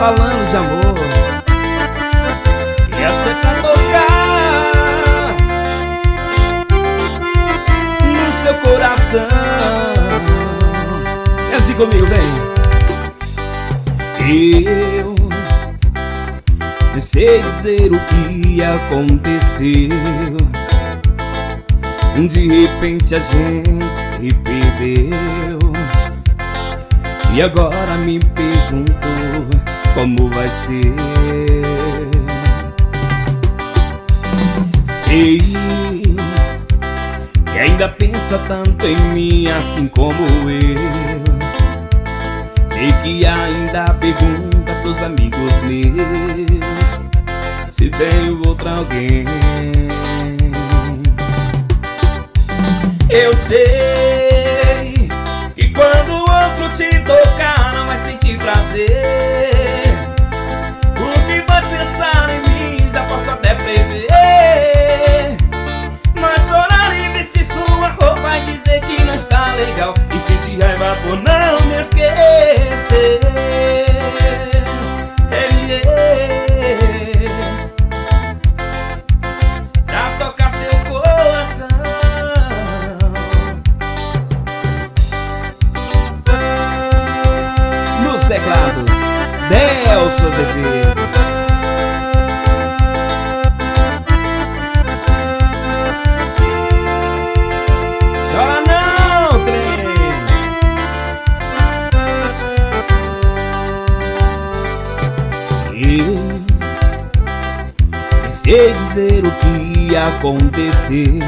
falando de amor. E essa é pra tocar no seu coração. É assim comigo, vem. Eu não sei dizer o que aconteceu. De repente a gente se perdeu. E agora me pergunto como vai ser. Sei que ainda pensa tanto em mim assim como eu. Sei que ainda pergunta pros amigos meus se tenho outra alguém. Eu sei que quando o outro te tocar não vai sentir prazer. O que vai pensar em mim já posso até prever. Mas chorar e vestir sua roupa e dizer que não está legal e sentir raiva por não me esquecer. Pra tocar seu coração. Nos teclados, Delcio Azevedo. Chora não, trem. Eu nem sei dizer o que aconteceu.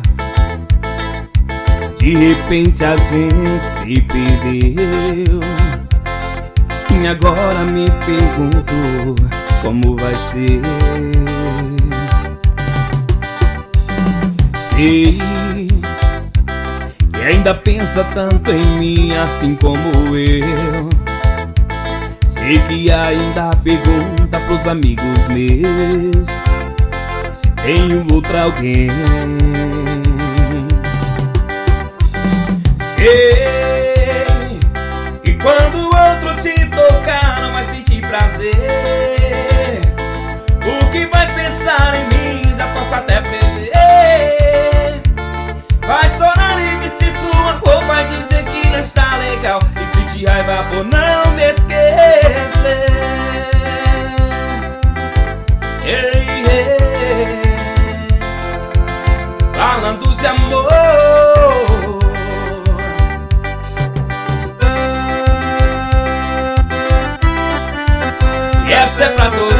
De repente a gente se perdeu. E agora me pergunto como vai ser. Sei que ainda pensa tanto em mim assim como eu. Sei que ainda pergunta pros amigos meus se tenho outra alguém. Sei que quando o outro te tocar não vai sentir prazer. O que vai pensar em mim já posso até prever. Vai chorar e vestir sua roupa e dizer que não está legal e sentir raiva por não me esquecer. Ei, ei, falando de amor. Essa é pra todos.